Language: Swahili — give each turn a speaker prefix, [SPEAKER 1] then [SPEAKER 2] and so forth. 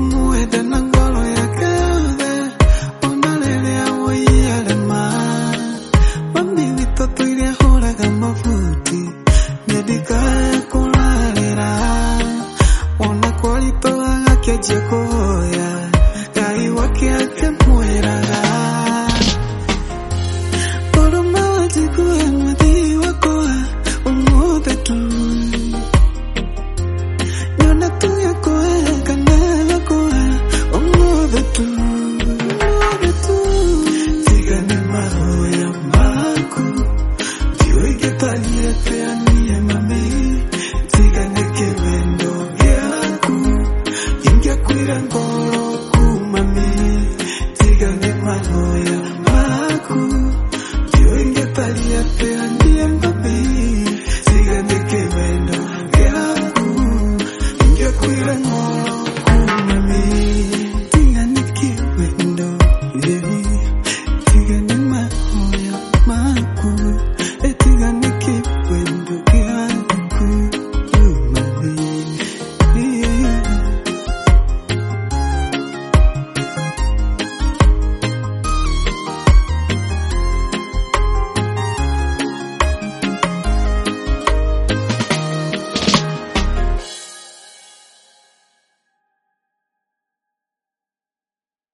[SPEAKER 1] umuwenda na ngoro yake yothe ona rĩrĩa woiarema mami witũ tũire hũraga mabuti nyendikaga kũrarĩra ona kwaritũhaga kĩanjia kũhoya Ngai wake akĩmwĩraga ũrũme wanjiguĩ mwathi wakwa ũmũthĩ tu nyona tuge kũheka nagakũha ũmũthĩ tu tiga nĩ mahoya maku ndiũĩ ingĩtariĩ atĩa niĩ mami tiga nĩ kĩwendo gĩaku ingĩakwĩra ngoro